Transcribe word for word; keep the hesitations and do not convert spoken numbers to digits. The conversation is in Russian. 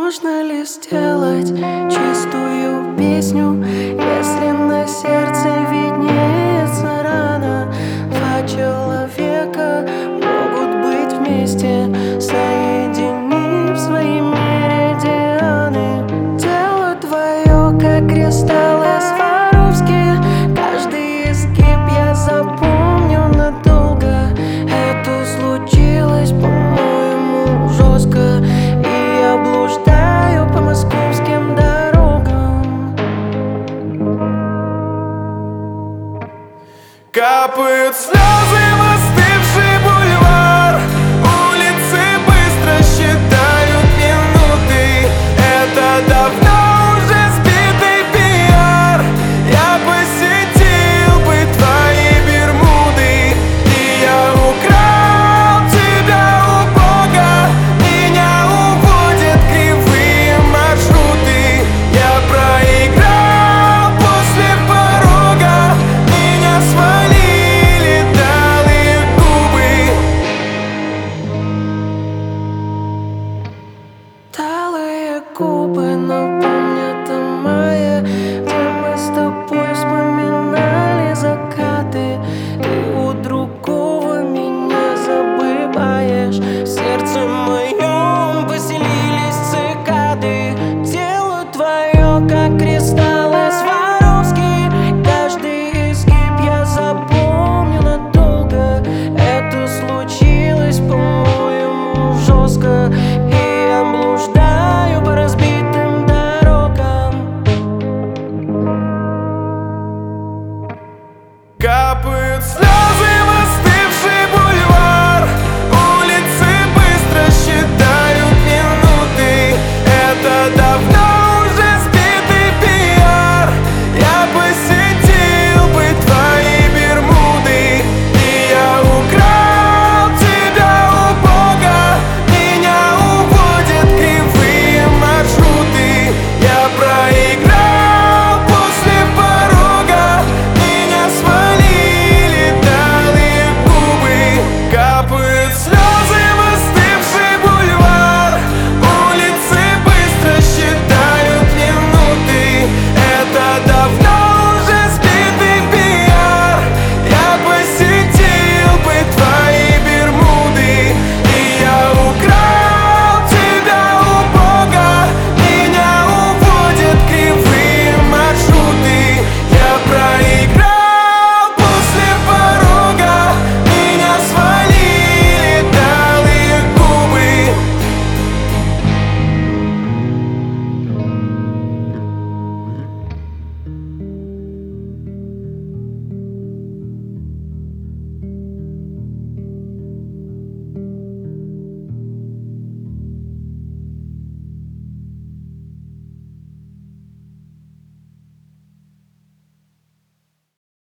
Можно ли сделать чистую песню, если на сердце виднеется рана? Два человека могут быть вместе, соединив свои меридианы. Тело твое, как кристаллы Сваровски, каждый изгиб я запомню надолго. Это случилось, по-моему, жестко, и я блуждаю по московским дорогам. Капают слезы в остывший бульвар, улицы быстро считают минуты. Это давно уже сбитый пиар. Я посетил бы твои Бермуды, и я украл тебя у Бога. Меня уводят кривые маршруты. Я проиграл после порога, меня свалили талые губы. Талые губы напомнят о мае, где мы с тобой вспоминали